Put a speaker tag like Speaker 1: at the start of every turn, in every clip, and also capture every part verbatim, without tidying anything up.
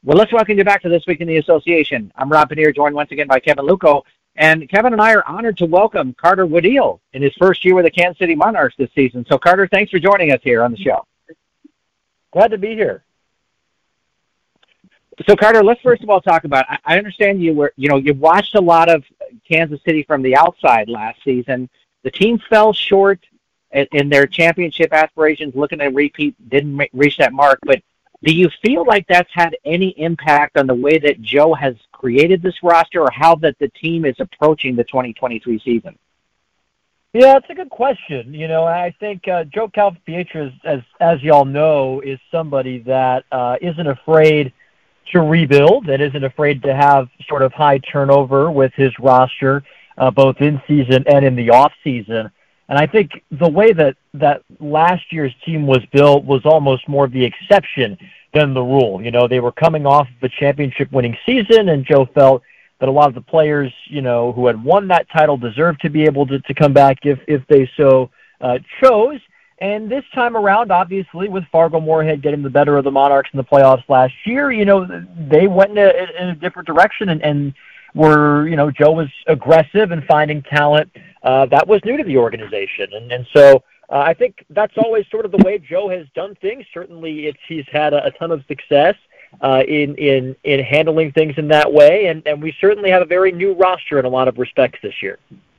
Speaker 1: Well, let's welcome you back to This Week in the Association. I'm Rob Paneer, joined once again by Kevin Luco. And Kevin and I are honored to welcome Carter Waddell in his first year with the Kansas City Monarchs this season. So, Carter, thanks for joining us here on the show.
Speaker 2: Glad to be here.
Speaker 1: So, Carter, let's first of all talk about, I, I understand you were, you know, you watched a lot of Kansas City from the outside last season. The team fell short in, in their championship aspirations, looking to repeat, didn't ma- reach that mark. But do you feel like that's had any impact on the way that Joe has created this roster, or how that the team is approaching the twenty twenty-three season?
Speaker 2: Yeah, it's a good question. You know, I think uh, Joe Calcapietras, as as y'all know, is somebody that uh, isn't afraid to rebuild and isn't afraid to have sort of high turnover with his roster, uh, both in season and in the off season. And I think the way that, that last year's team was built was almost more of the exception than the rule. You know, they were coming off of a championship-winning season, and Joe felt that a lot of the players, you know, who had won that title deserved to be able to, to come back if, if they so uh, chose. And this time around, obviously, with Fargo Moorhead getting the better of the Monarchs in the playoffs last year, you know, they went in a, in a different direction and, and were, you know, Joe was aggressive in finding talent uh, that was new to the organization. And, and so uh, I think that's always sort of the way Joe has done things. Certainly it's, he's had a, a ton of success uh, in, in, in handling things in that way. And, and we certainly have a very new roster in a lot of respects this year.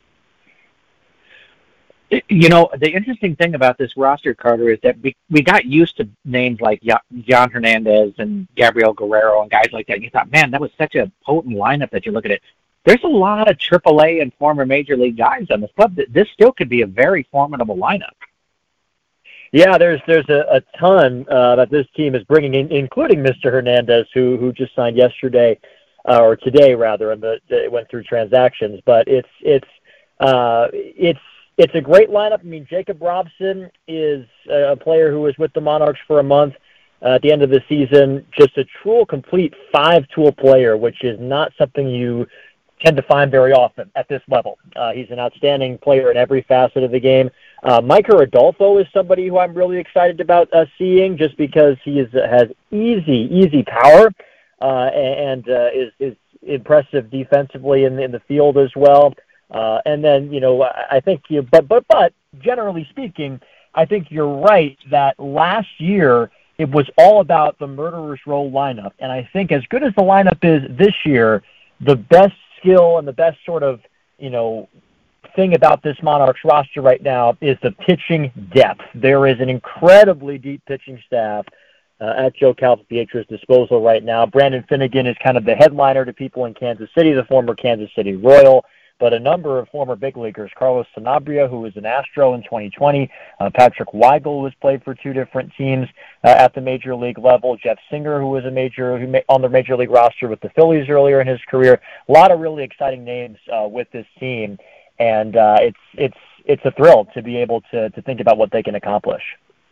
Speaker 1: You know, the interesting thing about this roster, Carter, is that we, we got used to names like John Hernandez and Gabriel Guerrero and guys like that. And you thought, man, that was such a potent lineup that you look at it. There's a lot of triple A and former Major League guys on this club. This still could be a very formidable lineup.
Speaker 2: Yeah, there's there's a, a ton uh, that this team is bringing in, including Mister Hernandez, who who just signed yesterday, uh, or today rather, and the, the, it went through transactions. But it's it's uh, it's It's a great lineup. I mean, Jacob Robson is a player who was with the Monarchs for a month uh, at the end of the season. Just a true, complete five-tool player, which is not something you tend to find very often at this level. Uh, he's an outstanding player in every facet of the game. Uh, Micah Rodolfo is somebody who I'm really excited about uh, seeing, just because he is, has easy, easy power uh, and uh, is, is impressive defensively in, in the field as well. Uh, and then, you know, I think you, but, but, but generally speaking, I think you're right that last year it was all about the Murderers Row lineup. And I think as good as the lineup is this year, the best skill and the best sort of, you know, thing about this Monarchs roster right now is the pitching depth. There is an incredibly deep pitching staff uh, at Joe Calcapietra's disposal right now. Brandon Finnegan is kind of the headliner to people in Kansas City, the former Kansas City Royal. But a number of former big leaguers, Carlos Sanabria, who was an Astro in twenty twenty, uh, Patrick Weigel, who has played for two different teams uh, at the major league level, Jeff Singer, who was a major who ma- on the major league roster with the Phillies earlier in his career. A lot of really exciting names uh, with this team, and uh, it's it's it's a thrill to be able to to think about what they can accomplish.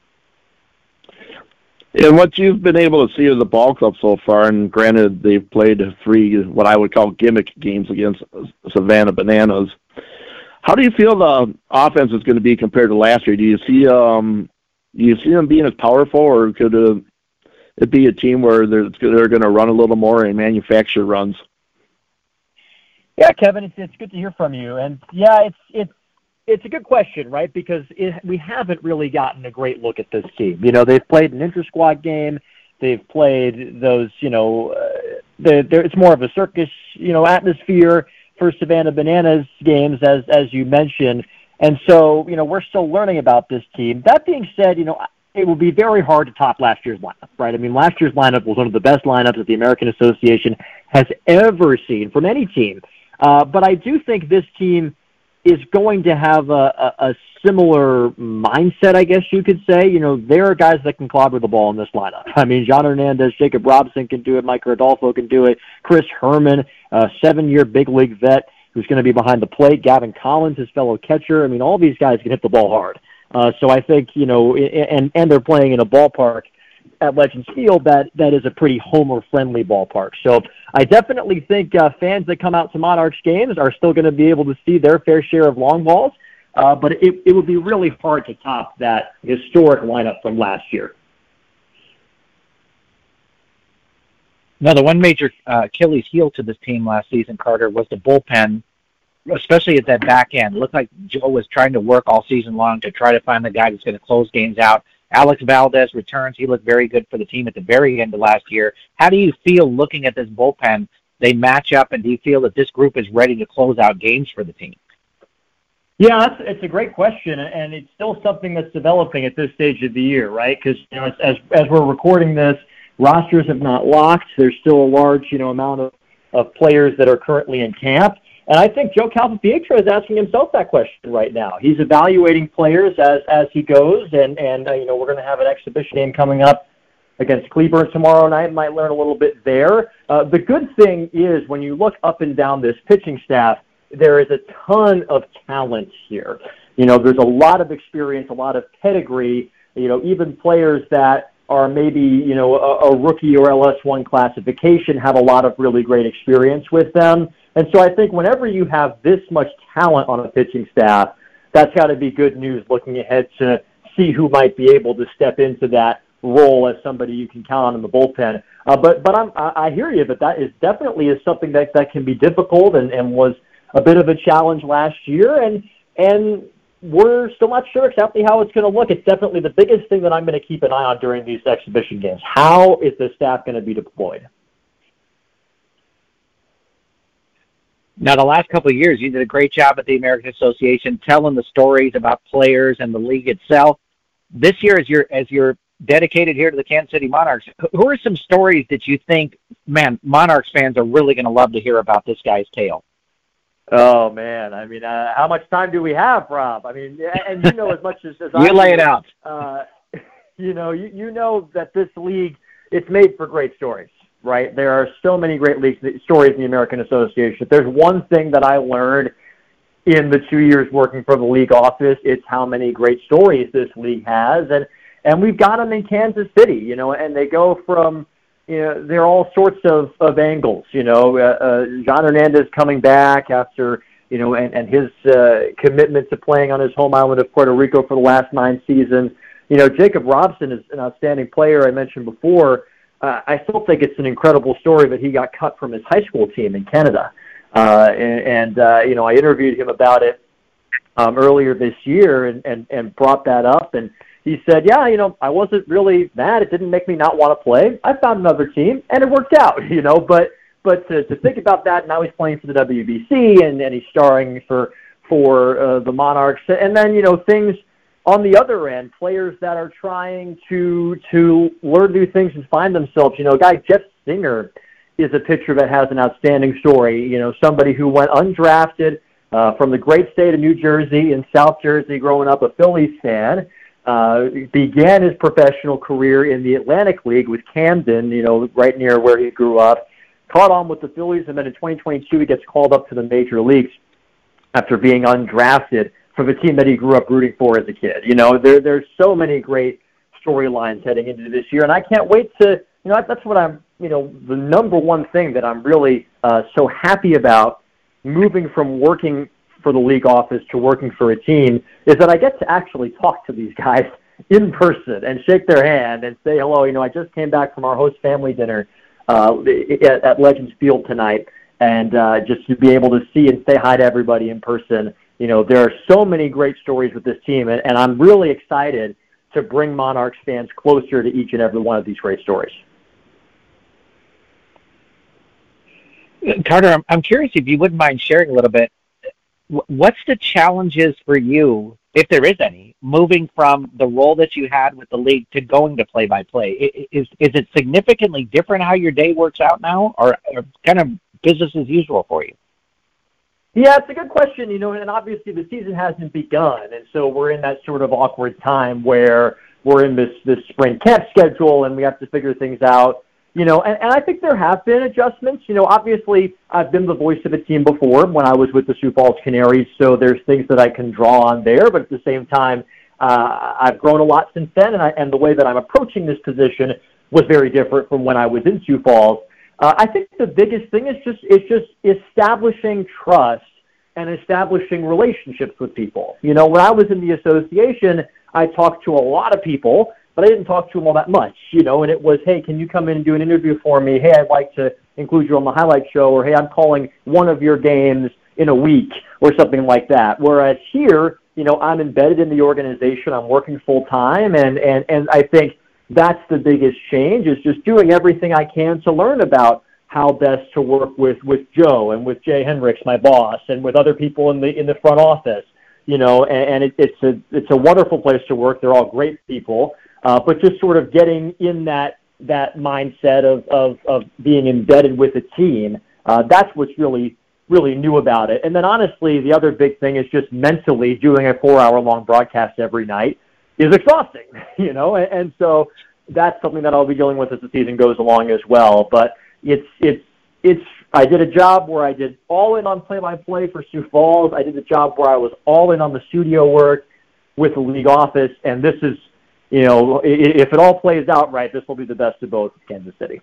Speaker 3: And what you've been able to see of the ball club so far, and granted they've played three what I would call gimmick games against Savannah Bananas, how do you feel the offense is going to be compared to last year? Do you see um, do you see them being as powerful, or could uh, it be a team where they're, they're going to run a little more and manufacture runs?
Speaker 2: Yeah, Kevin, it's it's good to hear from you. And yeah, it's it's it's a good question, right? Because it, we haven't really gotten a great look at this team. You know, they've played an inter-squad game. They've played those, you know, uh, they're, they're, it's more of a circus, you know, atmosphere for Savannah Bananas games, as as you mentioned. And so, you know, we're still learning about this team. That being said, you know, it will be very hard to top last year's lineup, right? I mean, last year's lineup was one of the best lineups that the American Association has ever seen from any team. Uh, but I do think this team is going to have a, a, a similar mindset, I guess you could say. You know, there are guys that can clobber the ball in this lineup. I mean, John Hernandez, Jacob Robson can do it, Mike Rodolfo can do it, Chris Herman, a seven-year big league vet who's going to be behind the plate, Gavin Collins, his fellow catcher. I mean, all these guys can hit the ball hard. Uh, so I think, you know, and, and they're playing in a ballpark at Legends Field that, that is a pretty homer-friendly ballpark. So I definitely think uh, fans that come out to Monarchs games are still going to be able to see their fair share of long balls, uh, but it, it would be really hard to top that historic lineup from last year.
Speaker 1: No, the one major uh, Achilles heel to this team last season, Carter, was the bullpen, especially at that back end. It looked like Joe was trying to work all season long to try to find the guy that's going to close games out. Alex Valdez returns. He looked very good for the team at the very end of last year. How do you feel looking at this bullpen? They match up, and do you feel that this group is ready to close out games for the team?
Speaker 2: Yeah, that's, it's a great question, and it's still something that's developing at this stage of the year, right? Because you know, as as we're recording this, rosters have not locked. There's still a large, you know, amount of, of players that are currently in camp. And I think Joe Calpapietro is asking himself that question right now. He's evaluating players as, as he goes, and, and uh, you know, we're going to have an exhibition game coming up against Cleburne tomorrow night. Might learn a little bit there. Uh, the good thing is when you look up and down this pitching staff, there is a ton of talent here. You know, there's a lot of experience, a lot of pedigree, you know, even players that are maybe, you know, a, a rookie or L S one classification have a lot of really great experience with them. And so I think whenever you have this much talent on a pitching staff, that's got to be good news looking ahead to see who might be able to step into that role as somebody you can count on in the bullpen. Uh, but but I'm, I, I hear you, but that is definitely is something that, that can be difficult and, and was a bit of a challenge last year. And and we're still not sure exactly how it's going to look. It's definitely the biggest thing that I'm going to keep an eye on during these exhibition games. How is the staff going to be deployed?
Speaker 1: Now, the last couple of years, you did a great job at the American Association telling the stories about players and the league itself. This year, as you're, as you're dedicated here to the Kansas City Monarchs, who are some stories that you think, man, Monarchs fans are really going to love to hear about this guy's tale?
Speaker 2: Oh, man. I mean, uh, how much time do we have, Rob? I mean, and you know as much as, as I
Speaker 1: You lay
Speaker 2: do,
Speaker 1: it out.
Speaker 2: Uh, you know, you, you know that this league, it's made for great stories, right? There are so many great league stories in the American Association. If there's one thing that I learned in the two years working for the league office, it's how many great stories this league has. And, and we've got them in Kansas City, you know, and they go from, you know, there are all sorts of, of angles, you know, uh, uh, John Hernandez coming back after, you know, and, and his uh, commitment to playing on his home island of Puerto Rico for the last nine seasons. You know, Jacob Robson is an outstanding player I mentioned before. Uh, I still think it's an incredible story that he got cut from his high school team in Canada. Uh, and, and uh, you know, I interviewed him about it um, earlier this year and, and, and brought that up. And he said, yeah, you know, I wasn't really mad. It didn't make me not want to play. I found another team, and it worked out, you know. But but to, to think about that, now he's playing for the W B C, and, and he's starring for, for uh, the Monarchs. And then, you know, things on the other end, players that are trying to to learn new things and find themselves. You know, a guy, Jeff Singer, is a pitcher that has an outstanding story. You know, somebody who went undrafted uh, from the great state of New Jersey in South Jersey, growing up a Phillies fan, uh, began his professional career in the Atlantic League with Camden, you know, right near where he grew up, caught on with the Phillies, and then in twenty twenty-two he gets called up to the major leagues after being undrafted from a team that he grew up rooting for as a kid. You know, there there's so many great storylines heading into this year, and I can't wait to, you know, that's what I'm, you know, the number one thing that I'm really uh, so happy about moving from working for the league office to working for a team is that I get to actually talk to these guys in person and shake their hand and say hello. You know, I just came back from our host family dinner uh, at, at Legends Field tonight, and uh, just to be able to see and say hi to everybody in person. You know, there are so many great stories with this team, and, and I'm really excited to bring Monarchs fans closer to each and every one of these great stories.
Speaker 1: Carter, I'm, I'm curious if you wouldn't mind sharing a little bit. What's the challenges for you, if there is any, moving from the role that you had with the league to going to play-by-play? Is is it significantly different how your day works out now, or, or kind of business as usual for you?
Speaker 2: Yeah, it's a good question, you know, and obviously the season hasn't begun, and so we're in that sort of awkward time where we're in this, this spring camp schedule and we have to figure things out. You know, and, and I think there have been adjustments. You know, obviously, I've been the voice of a team before when I was with the Sioux Falls Canaries, so there's things that I can draw on there. But at the same time, uh, I've grown a lot since then, and, I, and the way that I'm approaching this position was very different from when I was in Sioux Falls. Uh, I think the biggest thing is just is just establishing trust and establishing relationships with people. You know, when I was in the association, I talked to a lot of people, but I didn't talk to him all that much, you know, and it was, hey, can you come in and do an interview for me? Hey, I'd like to include you on the highlight show, or hey, I'm calling one of your games in a week, or something like that. Whereas here, you know, I'm embedded in the organization, I'm working full time, and, and, and I think that's the biggest change, is just doing everything I can to learn about how best to work with, with Joe and with Jay Hendricks, my boss, and with other people in the in the front office. You know, and, and it, it's a it's a wonderful place to work. They're all great people, uh, but just sort of getting in that that mindset of of, of being embedded with a team. Uh, that's what's really really new about it. And then honestly, the other big thing is just mentally doing a four-hour-long broadcast every night is exhausting. You know, and, and so that's something that I'll be dealing with as the season goes along as well. But it's it's it's. I did a job where I did all in on play-by-play for Sioux Falls. I did a job where I was all in on the studio work with the league office, and this is, you know, if it all plays out right, this will be the best of both Kansas City.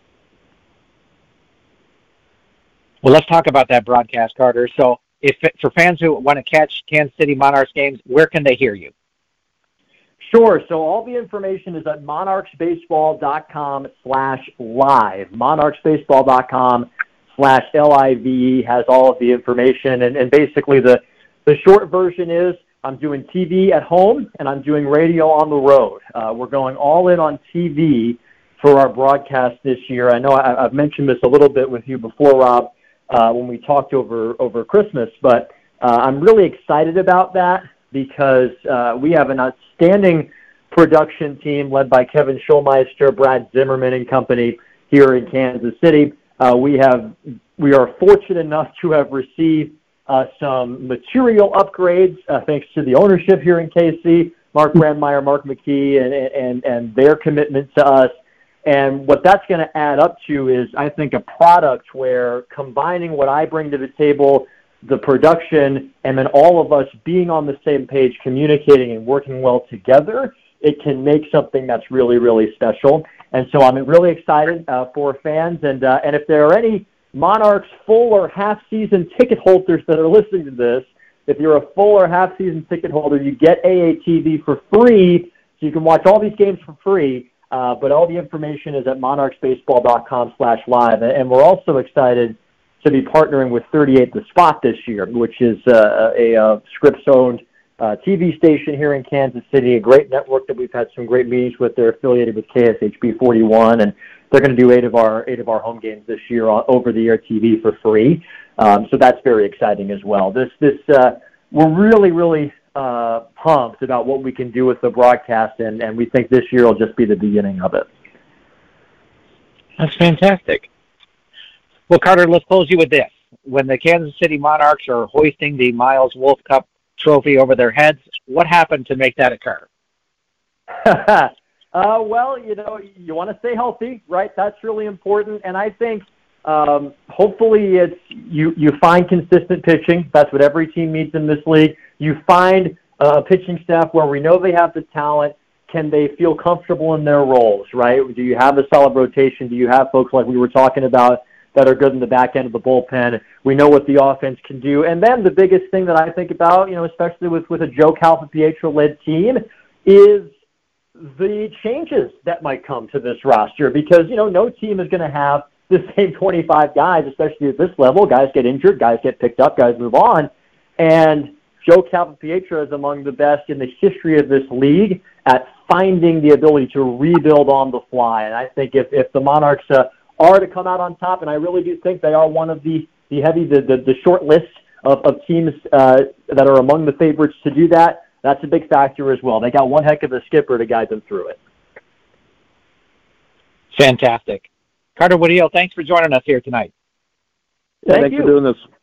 Speaker 1: Well, let's talk about that broadcast, Carter. So, if for fans who want to catch Kansas City Monarchs games, where can they hear you?
Speaker 2: Sure. So all the information is at monarchsbaseball.com slash live. monarchsbaseball.com slash L-I-V-E has all of the information. And, and basically the, the short version is I'm doing T V at home and I'm doing radio on the road. Uh, we're going all in on T V for our broadcast this year. I know I, I've mentioned this a little bit with you before, Rob, uh, when we talked over, over Christmas, but uh, I'm really excited about that, because uh, we have an outstanding production team led by Kevin Schulmeister, Brad Zimmerman and company here in Kansas City. Uh, we have we are fortunate enough to have received uh, some material upgrades uh, thanks to the ownership here in K C, Mark Brandmeier, Mark McKee, and and and their commitment to us. And what that's going to add up to is, I think, a product where combining what I bring to the table, the production, and then all of us being on the same page, communicating and working well together, it can make something that's really, really special. And so I'm really excited uh, for fans. And uh, and if there are any Monarchs full or half-season ticket holders that are listening to this, if you're a full or half-season ticket holder, you get A A T V for free, so you can watch all these games for free. Uh, but all the information is at monarchsbaseball.com slash live. And we're also excited to be partnering with thirty-eight The Spot this year, which is uh, a, a Scripps-owned uh, T V station here in Kansas City, a great network that we've had some great meetings with. They're affiliated with K S H B forty-one, and they're going to do eight of our eight of our home games this year on over-the-air T V for free. Um, so that's very exciting as well. This this uh, we're really really uh, pumped about what we can do with the broadcast, and, and we think this year will just be the beginning of it.
Speaker 1: That's fantastic. Well, Carter, let's close you with this. When the Kansas City Monarchs are hoisting the Miles Wolf Cup trophy over their heads, what happened to make that occur?
Speaker 2: uh, well, you know, you want to stay healthy, right? That's really important. And I think um, hopefully it's you, you find consistent pitching. That's what every team needs in this league. You find a pitching staff where we know they have the talent. Can they feel comfortable in their roles, right? Do you have a solid rotation? Do you have folks like we were talking about that are good in the back end of the bullpen? We know what the offense can do. And then the biggest thing that I think about, you know, especially with, with a Joe Calpapietro-led team, is the changes that might come to this roster. Because, you know, no team is going to have the same twenty-five guys, especially at this level. Guys get injured, guys get picked up, guys move on. And Joe Calpapietro is among the best in the history of this league at finding the ability to rebuild on the fly. And I think if, if the Monarchs uh, are to come out on top, and I really do think they are one of the, the heavy, the, the, the short list of, of teams uh, that are among the favorites to do that, that's a big factor as well. They got one heck of a skipper to guide them through it.
Speaker 1: Fantastic. Carter Woodhill, thanks for joining us here tonight.
Speaker 3: Yeah,
Speaker 2: Thank
Speaker 3: thanks
Speaker 2: you.
Speaker 3: for doing this.